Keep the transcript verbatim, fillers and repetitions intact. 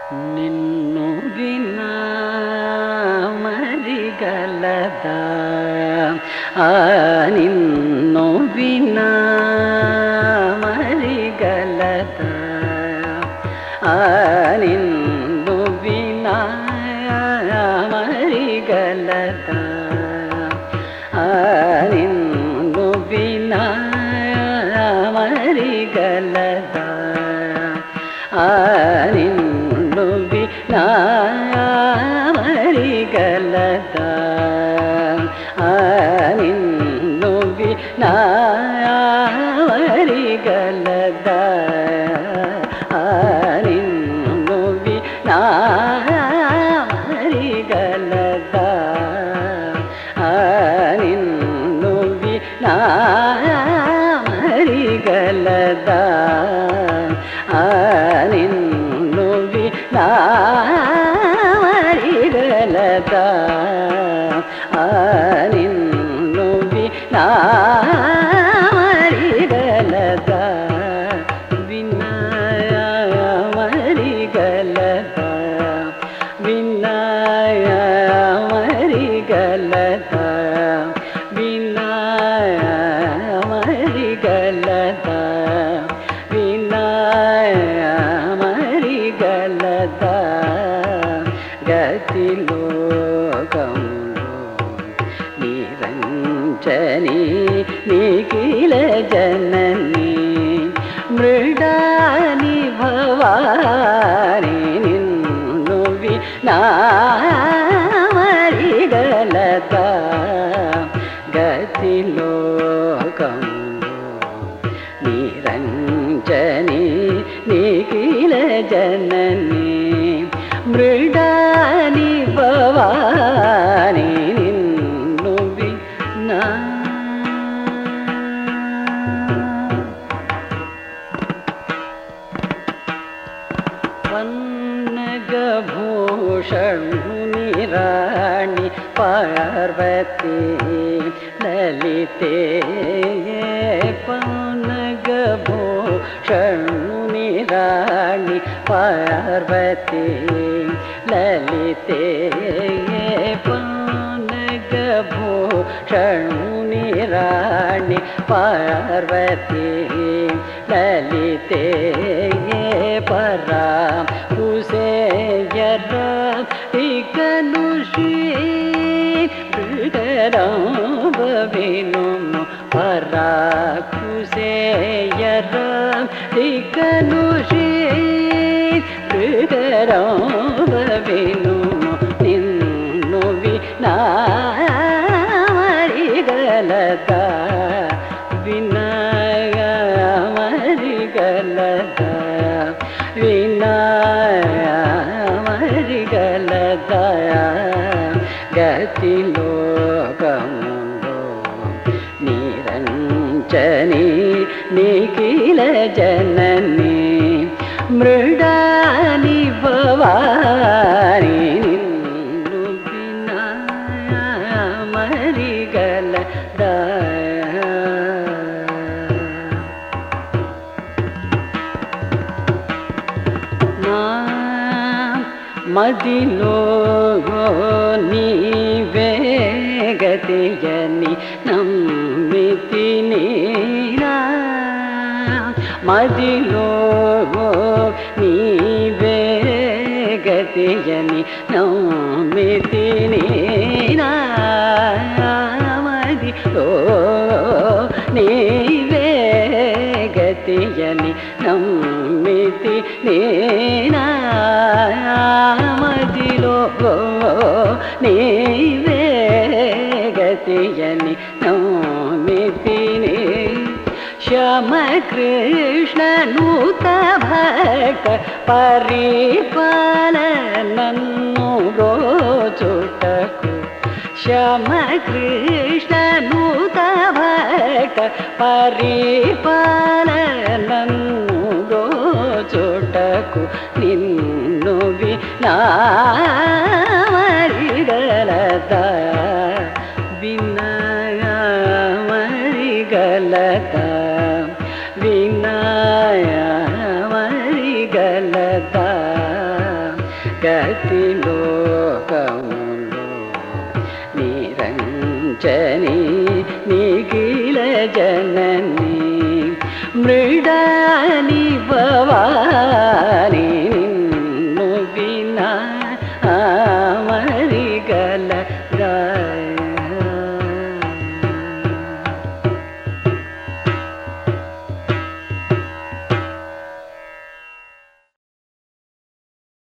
నిన్ను వినా మరిగలదా ఆ నిన్ను వినా మరిగలదా ఆ నిన్ను వినా మరిగలదా ఆ నిన్ను వినా మరిగలదా ఆ నిన్ను వినా మరిగలదా ఆ నిన్ను వినా మరిగలదా ఆ నిన్ను వినా మరిగలదా ఆ నిన్ను వినా మరిగలదా ఆ నిన్ను వినా మరిగలదా ఆ నిన్ను వినా మరిగలదా వినా మరిగలదా వినా మరిగలదా వినా మరిగలదా వినా మరిగలదా గతిలోకములో నిరంజని నిఖిల జనని మృడాని భవాని నిన్ను వినా మరిగలదా గతిలోకములో నిరంజని నిఖిల జనని మృడాని భవాని నిన్ను వినా పన్నగభూషణుని రాణి పార్వతి లలితే పన్నగభూషణుని రాణి పార్వతి లలితే పన్నగభూషణుని రాణి పార్వతి లలితే పరా కుసేయర ఇకను శ్రీ వినుము పరా కుసేయర ఇకను శ్రీ వినుము నిన్ను వినా మరిగలదా వినా మరిగలదా వినా మరిగలదా గతిలోకములో నిరంజని నిఖిల జనని మృడాని భవాని నిన్ను వినా మరిగలదా నా మదిలో నీవే గతియని నమ్మితిని మదిలో నీవే గతియని నమ్మితిని మదిలో నీవే గతియని నమ్మితిని మదిలో నీవే గతియని నమ్మితిని శ్యామ కృష్ణ నూత భక్త పరిపాలనన్ను రోచుటకు శ్యామ కృష్ణ నూత భక్త పరిపాలనన్ను రోచుటకు నిన్ను వినా మరిగలదా వినా మరిగలదా వినా మరిగలదా కుంచని నిఖిల జనని మృడ